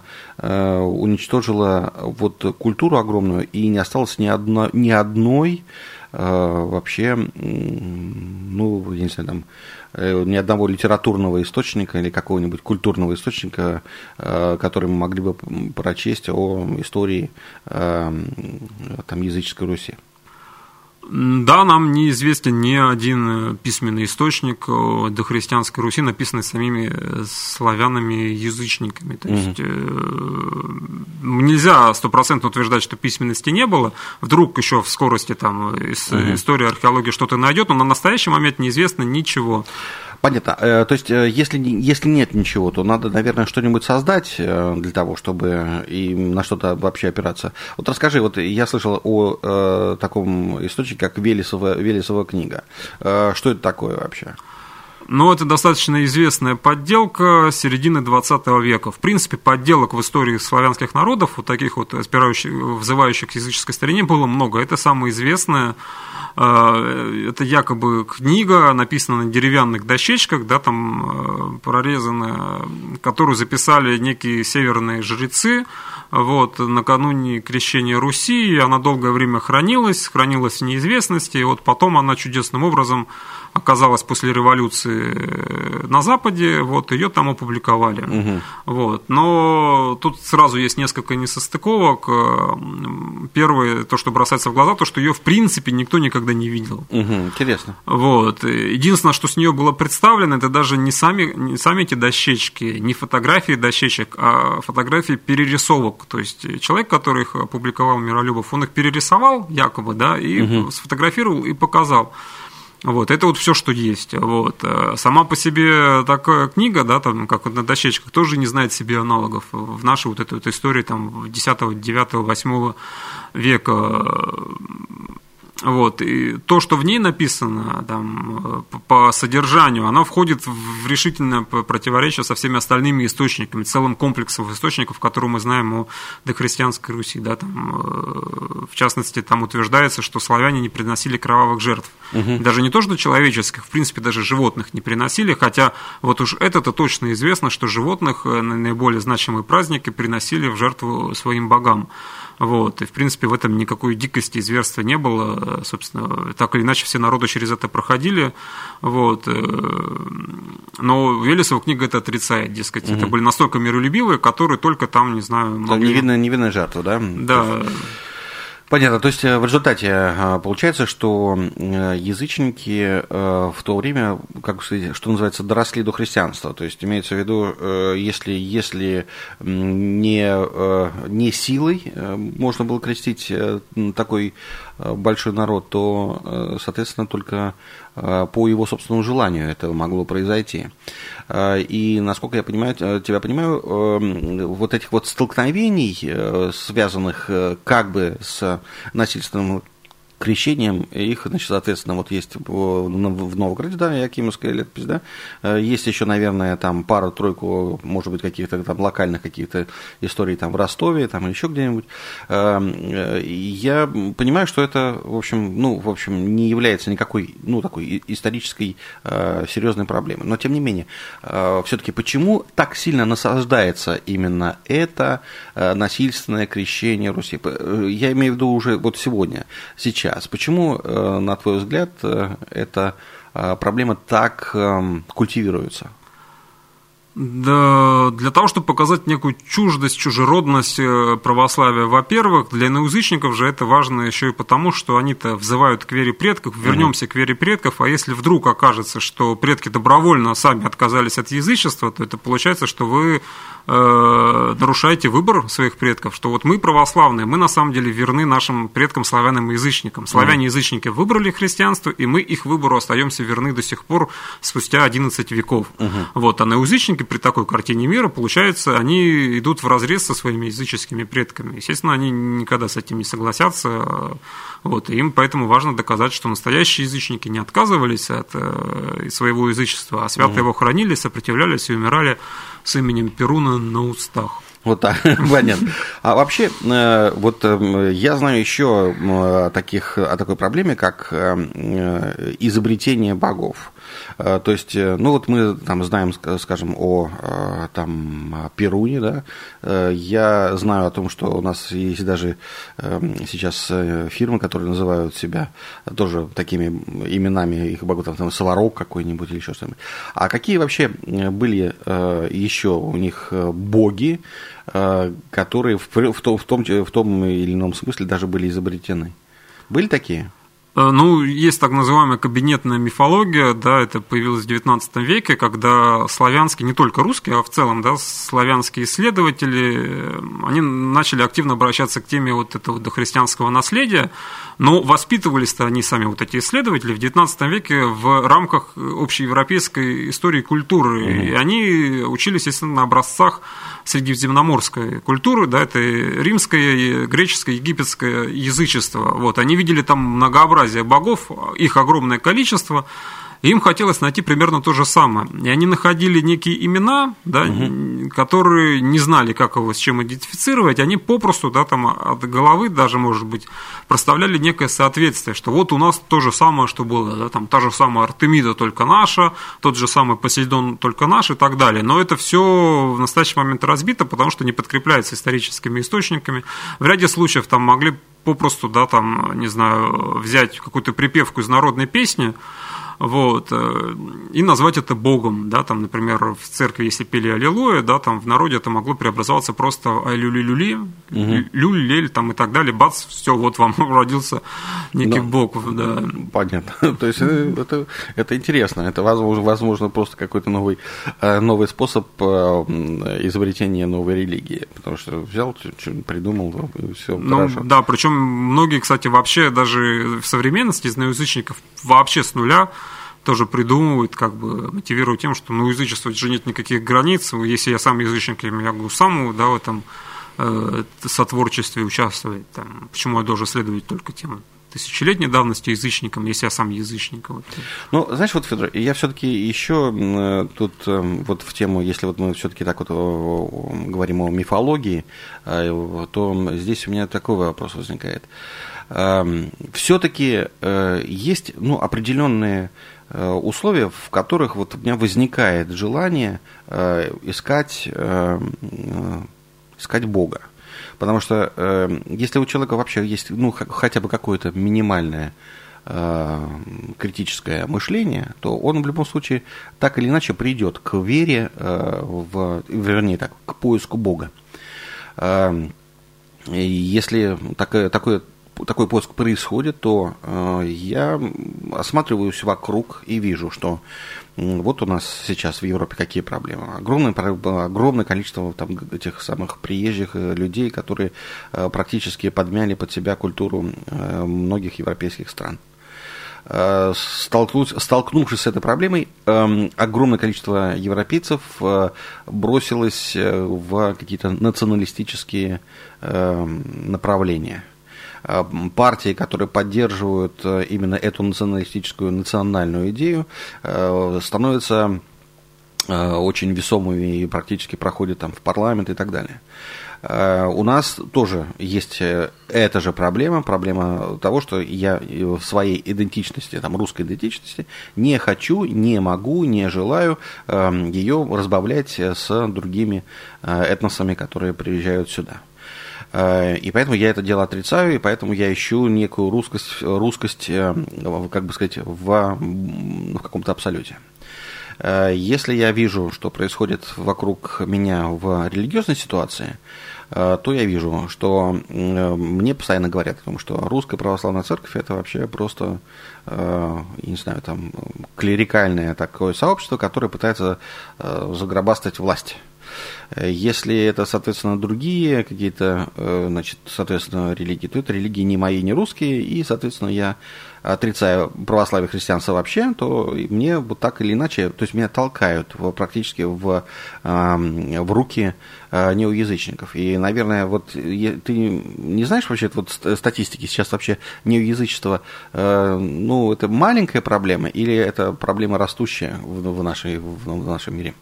уничтожило вот культуру огромную и не осталось ни одной, ни одной вообще, ну, я не знаю, там, ни одного литературного источника или какого-нибудь культурного источника, который мы могли бы прочесть о истории там, языческой Руси? Да, нам неизвестен ни один письменный источник дохристианской Руси, написанный самими славянами-язычниками. То есть угу. нельзя стопроцентно утверждать, что письменности не было. Вдруг еще в скорости там, из угу. истории археологии что-то найдет, но на настоящий момент неизвестно ничего. Понятно. То есть, если, если нет ничего, то надо, наверное, что-нибудь создать для того, чтобы и на что-то вообще опираться. Вот расскажи, вот я слышал о э, таком источнике, как Велесова, Велесова книга. Э, что это такое вообще? Ну, это достаточно известная подделка середины двадцатого века. В принципе, подделок в истории славянских народов, вот таких вот взывающих к языческой старине, было много. Это самое известное. Это якобы книга, написана на деревянных дощечках, да, там прорезанная, которую записали некие северные жрецы вот, накануне крещения Руси, и она долгое время хранилась, хранилась в неизвестности, и вот потом она чудесным образом оказалась после революции на Западе, вот, ее там опубликовали. Угу. Вот. Но тут сразу есть несколько несостыковок. Первое, то, что бросается в глаза, то, что ее в принципе никто никогда не видел. Угу. Интересно. Вот. Единственное, что с нее было представлено, это даже не сами, не сами эти дощечки, не фотографии дощечек, а фотографии перерисовок. То есть человек, который их опубликовал, Миролюбов, он их перерисовал якобы, да, и угу. сфотографировал и показал. Вот, это вот все, что есть. Вот. Сама по себе такая книга, да, там, как вот на дощечках, тоже не знает себе аналогов в нашей вот этой вот истории там, десятого, девятого, восьмого века. Вот. И то, что в ней написано там, по содержанию, оно входит в решительное противоречие со всеми остальными источниками, целым комплексом источников, которые мы знаем о дохристианской Руси. Да, там, в частности, там утверждается, что славяне не приносили кровавых жертв. Угу. Даже не то, что человеческих, в принципе, даже животных не приносили, хотя вот уж это-то точно известно, что животных на наиболее значимые праздники приносили в жертву своим богам. Вот. И, в принципе, в этом никакой дикости и зверства не было. Собственно, так или иначе, все народы через это проходили. Вот. Но Велесова книга это отрицает, дескать. Угу. Это были настолько миролюбивые, которые только там, не знаю... Могли... Невинная, невинная жертва, да? Да. Понятно. То есть в результате получается, что язычники в то время, как сказать, что называется, доросли до христианства. То есть имеется в виду, если, если не, не силой можно было крестить такой большой народ, то, соответственно, только по его собственному желанию это могло произойти. И, насколько я понимаю, тебя понимаю, вот этих вот столкновений, связанных как бы с насильственным крещением, их, значит, соответственно, вот есть в Новгороде, да, Якимовская летопись, да, есть еще, наверное, там пару-тройку, может быть, каких-то там локальных каких-то историй там в Ростове, там еще где-нибудь. Я понимаю, что это, в общем, ну, в общем, не является никакой, ну, такой исторической серьезной проблемой, но, тем не менее, все-таки почему так сильно насаждается именно это насильственное крещение Руси? Я имею в виду уже вот сегодня, сейчас. Почему, на твой взгляд, эта проблема так культивируется? Да, для того, чтобы показать некую чуждость, чужеродность православия, во-первых, для иноязычников же это важно еще и потому, что они-то взывают к вере предков, вернемся mm-hmm. к вере предков, а если вдруг окажется, что предки добровольно сами отказались от язычества, то это получается, что вы э, нарушаете выбор своих предков, что вот мы православные, мы на самом деле верны нашим предкам, славянам и язычникам. Славяне-язычники выбрали христианство, и мы их выбору остаемся верны до сих пор спустя одиннадцать веков. Mm-hmm. Вот, а иноязычники при такой картине мира, получается, они идут вразрез со своими языческими предками. Естественно, они никогда с этим не согласятся. Вот, и им поэтому важно доказать, что настоящие язычники не отказывались от своего язычества, а свято его хранили, сопротивлялись и умирали с именем Перуна на устах. Вот так, понятно. А вообще, вот я знаю еще о, таких, о такой проблеме, как изобретение богов. То есть, ну вот мы там знаем, скажем, о там, Перуне, да, я знаю о том, что у нас есть даже сейчас фирмы, которые называют себя тоже такими именами их богов, там, там Сварог какой-нибудь или еще что-нибудь. А какие вообще были еще у них боги, которые в, в, том, в, том, в том или ином смысле даже были изобретены? Были такие? Ну, есть так называемая кабинетная мифология, да, это появилось в девятнадцатом веке, когда славянские, не только русские, а в целом, да, славянские исследователи, они начали активно обращаться к теме вот этого дохристианского наследия, но воспитывались-то они сами, вот эти исследователи, в девятнадцатом веке в рамках общеевропейской истории и культуры, mm-hmm. и они учились, естественно, на образцах средиземноморской культуры, да, это римское, греческое, египетское язычество, вот, они видели там многообразие богов, их огромное количество, и им хотелось найти примерно то же самое. И они находили некие имена, да, угу. которые не знали, как его с чем идентифицировать, они попросту, да, там, от головы даже, может быть, проставляли некое соответствие, что вот у нас то же самое, что было, да, там, та же самая Артемида, только наша, тот же самый Посейдон, только наш и так далее. Но это все в настоящий момент разбито, потому что не подкрепляется историческими источниками. В ряде случаев там могли попросту, да, там, не знаю, взять какую-то припевку из народной песни, вот, и назвать это Богом, да, там, например, в церкви, если пели Аллилуйя, да, там в народе это могло преобразоваться просто Ай-люли-люли, угу. люль-лель, там, и так далее, бац, все, вот вам родился некий да. Бог, да. Понятно, то есть это, это интересно, это, возможно, возможно, просто какой-то новый, новый способ изобретения новой религии, потому что взял, придумал, и все ну, хорошо. Да, причем многие, кстати, вообще даже в современности из язычников вообще с нуля тоже придумывают, как бы мотивируют тем, что ну, язычество же нет никаких границ. Если я сам язычник, я могу сам, да, в этом э, сотворчестве участвовать. Там, почему я должен следовать только тем тысячелетней давности язычникам, если я сам язычник? Вот. Ну, знаешь, вот, Федор, я все-таки еще тут вот в тему, если вот мы все-таки так вот говорим о мифологии, то здесь у меня такой вопрос возникает. Все-таки есть, ну, определенные условия, в которых вот у меня возникает желание искать, искать Бога. Потому что если у человека вообще есть, ну, хотя бы какое-то минимальное критическое мышление, то он в любом случае так или иначе придет к вере, в, вернее так, к поиску Бога. Если такое, такое такой поиск происходит, то я осматриваюсь вокруг и вижу, что вот у нас сейчас в Европе какие проблемы. Огромное, огромное количество там, этих самых приезжих людей, которые практически подмяли под себя культуру многих европейских стран. Столкнувшись с этой проблемой, огромное количество европейцев бросилось в какие-то националистические направления. Партии, которые поддерживают именно эту националистическую, национальную идею, становятся очень весомыми и практически проходят там в парламент и так далее. У нас тоже есть эта же проблема, проблема того, что я в своей идентичности, там, русской идентичности, не хочу, не могу, не желаю ее разбавлять с другими этносами, которые приезжают сюда. И поэтому я это дело отрицаю, и поэтому я ищу некую русскость, русскость как бы сказать, в, в каком-то абсолюте. Если я вижу, что происходит вокруг меня в религиозной ситуации, то я вижу, что мне постоянно говорят о том, что русская православная церковь – это вообще просто, я не знаю, там, клерикальное такое сообщество, которое пытается загробастать власть. Если это, соответственно, другие какие-то, значит, соответственно, религии, то это религии не мои, не русские, и, соответственно, я отрицаю православие, христианство вообще, то мне вот так или иначе, то есть меня толкают в, практически в, в руки неоязычников. И, наверное, вот ты не знаешь вообще вот статистики, сейчас вообще неоязычество, ну, это маленькая проблема или это проблема растущая в, нашей, в нашем мире?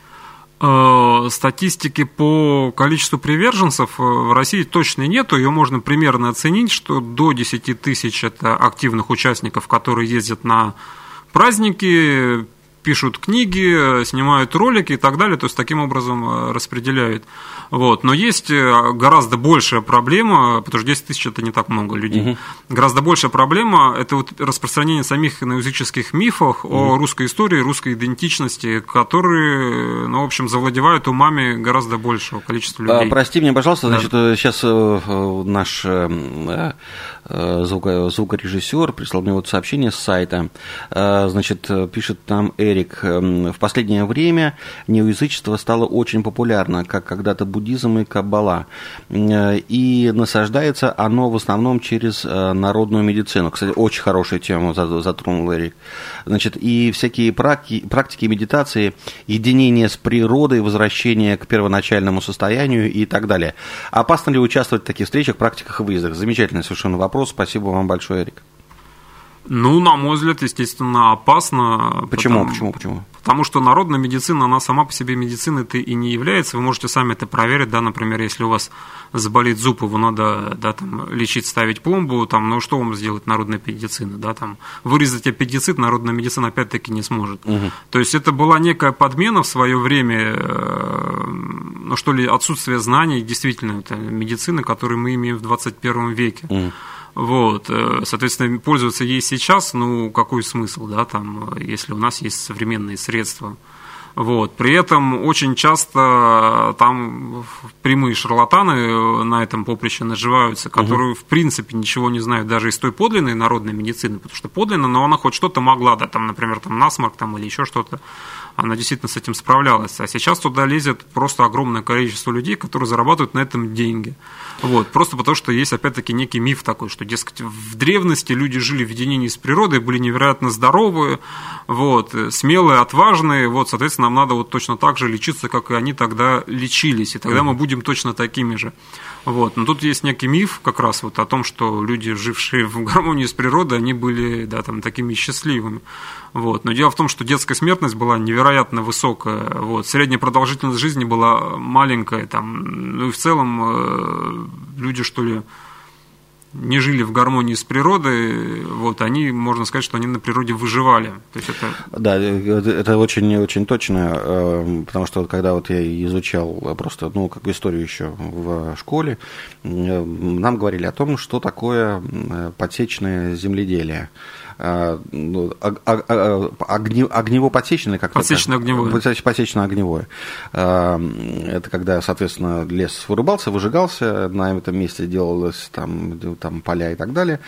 Статистики по количеству приверженцев в России точно нету, ее можно примерно оценить, что до десяти тысяч это активных участников, которые ездят на праздники, пишут книги, снимают ролики и так далее, то есть таким образом распределяют. Вот. Но есть гораздо большая проблема, потому что десять тысяч это не так много людей. Угу. Гораздо большая проблема – это вот распространение самих иноязыческих мифов угу. о русской истории, русской идентичности, которые, ну, в общем, завладевают умами гораздо большего количества людей. А, прости меня, пожалуйста, да. Значит, сейчас наш звукорежиссер прислал мне вот сообщение с сайта. Значит, пишет там Эрик: в последнее время неоязычество стало очень популярно, как когда-то буддизм и каббала, и насаждается оно в основном через народную медицину. Кстати, очень хорошую тему затронул Эрик. Значит, и всякие практики, практики медитации, единение с природой, возвращение к первоначальному состоянию и так далее. Опасно ли участвовать в таких встречах, практиках и выездах? Замечательный совершенно вопрос. Спасибо вам большое, Эрик. Ну, на мой взгляд, естественно, опасно. Почему? Потому, Почему? Почему? Потому что народная медицина, она сама по себе медициной-то и не является. Вы можете сами это проверить, да, например, если у вас заболит зуб, его надо, да, там, лечить, ставить пломбу, там, ну, что вам сделать народная медицина, да, там, вырезать аппендицит народная медицина опять-таки не сможет. Угу. То есть это была некая подмена в свое время, ну, что ли, отсутствие знаний, действительно, это медицины, которую мы имеем в двадцать первом веке. Угу. Вот, соответственно, пользоваться ей сейчас, ну, какой смысл, да, там, если у нас есть современные средства. Вот, при этом очень часто там прямые шарлатаны на этом поприще наживаются, которые, угу. в принципе, ничего не знают даже из той подлинной народной медицины, потому что подлинная, но она хоть что-то могла, да, там, например, там, насморк там, или еще что-то, она действительно с этим справлялась. А сейчас туда лезет просто огромное количество людей, которые зарабатывают на этом деньги. Вот, просто потому что есть, опять-таки, некий миф такой, что, дескать, в древности люди жили в единении с природой, были невероятно здоровые, вот, смелые, отважные, вот, соответственно, нам надо вот точно так же лечиться, как и они тогда лечились, и тогда мы будем точно такими же. Вот. Но тут есть некий миф как раз вот о том, что люди, жившие в гармонии с природой, они были, да, там, такими счастливыми. Вот. Но дело в том, что детская смертность была невероятно высокая, вот. Средняя продолжительность жизни была маленькая, там, ну и в целом э, люди, что ли, не жили в гармонии с природой, вот, они, можно сказать, что они на природе выживали. То есть это... Да, это очень, очень точно, потому что когда вот я изучал просто, ну, как историю еще в школе, нам говорили о том, что такое подсечное земледелие. ну, огне, огнево-подсечное, как-то подсечно-огневое. Подсечно-огневое. Это когда, соответственно, лес вырубался, выжигался, на этом месте делалось там, там поля и так далее.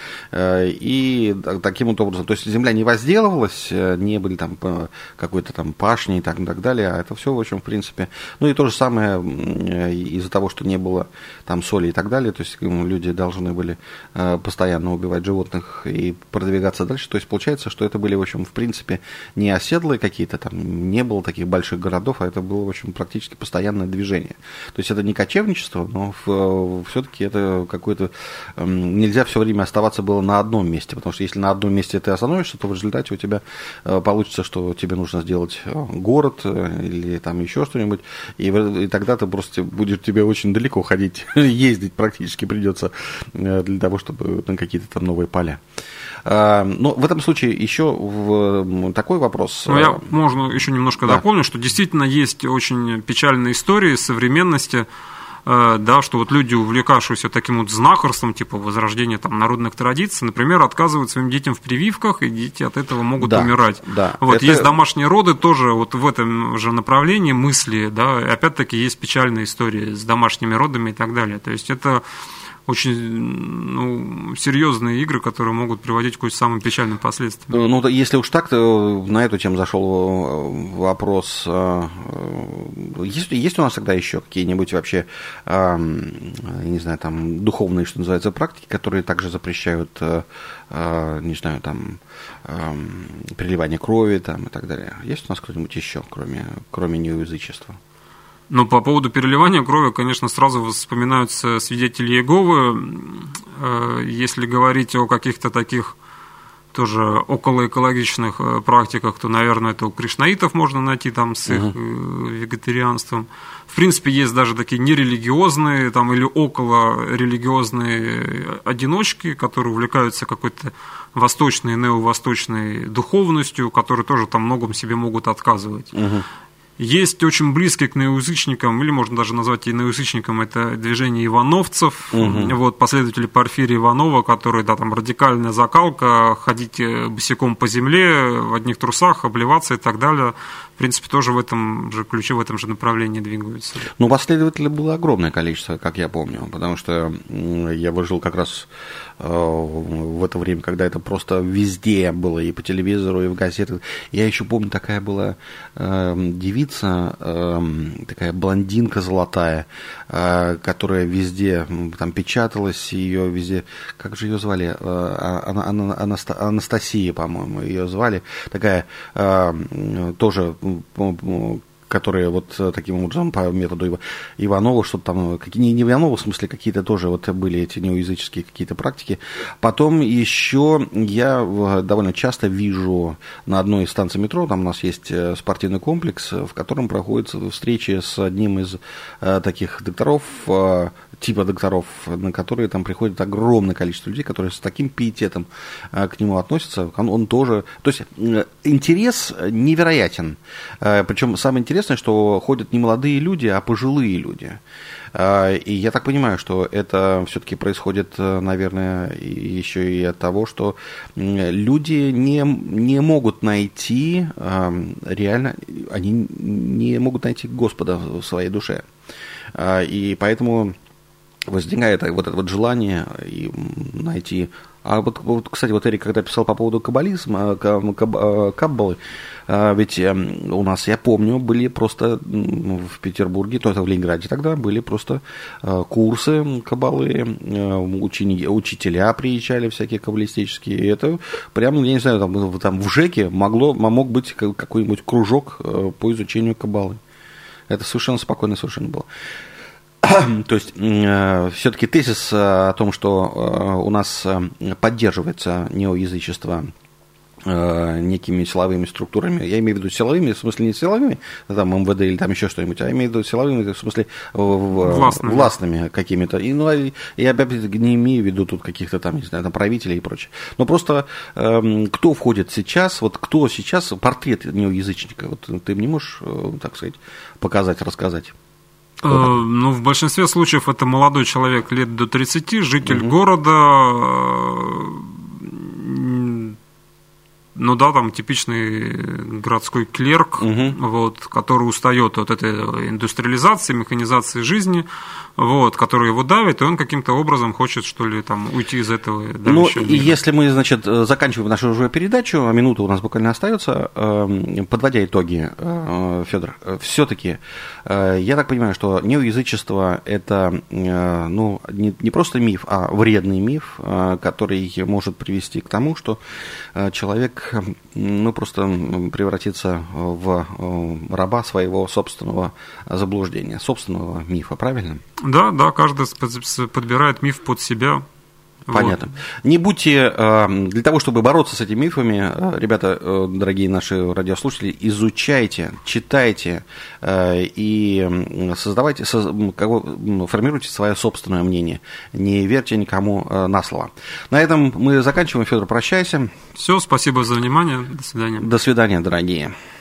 И таким вот образом, то есть земля не возделывалась, не были там какой-то там пашни и так, и так далее, а это все, в общем, в принципе. Ну и то же самое из-за того, что не было там соли и так далее, то есть люди должны были постоянно убивать животных и продвигаться дальше. То есть получается, что это были, в общем, в принципе, не оседлые какие-то, там не было таких больших городов, а это было, в общем, практически постоянное движение. То есть это не кочевничество, но все-таки это какое-то... Нельзя все время оставаться было на одном месте, потому что если на одном месте ты остановишься, то в результате у тебя получится, что тебе нужно сделать город или там еще что-нибудь, и, и тогда ты просто будешь тебе очень далеко ходить, ездить практически придется для того, чтобы на какие-то там новые поля. Но в этом случае еще в такой вопрос. Ну, я, можно еще немножко да. дополню, что действительно есть очень печальные истории современности, да, что вот люди, увлекавшиеся таким вот знахарством, типа возрождения там народных традиций, например, отказывают своим детям в прививках, и дети от этого могут да, умирать. Да. Вот это... есть домашние роды тоже вот в этом же направлении мысли, да, и опять-таки есть печальные истории с домашними родами и так далее. То есть это очень ну, серьезные игры, которые могут приводить к самым печальным последствиям. Ну, если уж так, то на эту тему зашел вопрос. Есть, есть у нас тогда еще какие-нибудь вообще, не знаю, там, духовные, что называется, практики, которые также запрещают, не знаю, там, переливание крови там, и так далее? Есть у нас кто-нибудь еще, кроме, кроме неоязычества? Ну, по поводу переливания крови, конечно, сразу вспоминаются свидетели Иеговы. Если говорить о каких-то таких тоже околоэкологичных практиках, то, наверное, это у кришнаитов можно найти там с их uh-huh. вегетарианством. В принципе, есть даже такие нерелигиозные там, или околорелигиозные одиночки, которые увлекаются какой-то восточной, неовосточной духовностью, которые тоже там многом себе могут отказывать. Uh-huh. Есть очень близкие к неоязычникам, или можно даже назвать и неоязычником, это движение ивановцев, угу. вот, последователи Порфирия Иванова, которые, да, там радикальная закалка, ходить босиком по земле, в одних трусах, обливаться и так далее. В принципе, тоже в этом же ключе, в этом же направлении двигаются. Ну, последователей было огромное количество, как я помню, потому что я выжил как раз в это время, когда это просто везде было, и по телевизору, и в газетах. Я еще помню, такая была э, девица, э, такая блондинка золотая, э, которая везде там печаталась, ее везде, как же ее звали, э, Ана, Ана, Анаста, Анастасия, по-моему, ее звали, такая э, тоже, которые вот таким образом по методу Иванова, что-то там, не Иванова, в смысле, какие-то тоже вот были эти неоязыческие какие-то практики. Потом еще я довольно часто вижу на одной из станций метро, там у нас есть спортивный комплекс, в котором проходят встречи с одним из таких докторов, типа докторов, на которые там приходит огромное количество людей, которые с таким пиететом к нему относятся. Он, он тоже... То есть интерес невероятен. Причем самое интересное, что ходят не молодые люди, а пожилые люди. И я так понимаю, что это все-таки происходит, наверное, еще и от того, что люди не, не могут найти, реально, они не могут найти Господа в своей душе. И поэтому возникает вот это вот желание найти... А вот, вот, кстати, вот Эрик, когда писал по поводу каббализма, каббалы, ведь у нас, я помню, были просто в Петербурге, то это в Ленинграде тогда, были просто курсы каббалы, учени, учителя приезжали всякие каббалистические, и это прямо, я не знаю, там, там в ЖЭКе могло, мог быть какой-нибудь кружок по изучению каббалы. Это совершенно спокойно совершенно было. То есть, все-таки тезис о том, что у нас поддерживается неоязычество некими силовыми структурами, я имею в виду силовыми, в смысле не силовыми, там эм вэ дэ или там еще что-нибудь, а имею в виду силовыми, в смысле властными, властными какими-то. И, ну, я опять не имею в виду тут каких-то там, не знаю, там правителей и прочее. Но просто э, кто входит сейчас, вот кто сейчас, портрет неоязычника, вот ты мне можешь, так сказать, показать, рассказать? Ну, в большинстве случаев это молодой человек лет до тридцати, житель угу. города, ну да, там типичный городской клерк, угу. вот, который устает от этой индустриализации, механизации жизни, вот, который его давит, и он каким-то образом хочет, что ли, там, уйти из этого. Ну, и если мы, значит, заканчиваем нашу уже передачу, минута у нас буквально остается, подводя итоги, Федор, все-таки, я так понимаю, что неоязычество – это, ну, не просто миф, а вредный миф, который может привести к тому, что человек, ну, просто превратится в раба своего собственного заблуждения, собственного мифа, правильно? Да, да, каждый подбирает миф под себя. Понятно. Вот. Не будьте, для того, чтобы бороться с этими мифами, ребята, дорогие наши радиослушатели, изучайте, читайте и создавайте, формируйте свое собственное мнение. Не верьте никому на слово. На этом мы заканчиваем. Федор, прощайся. Все, спасибо за внимание. До свидания. До свидания, дорогие.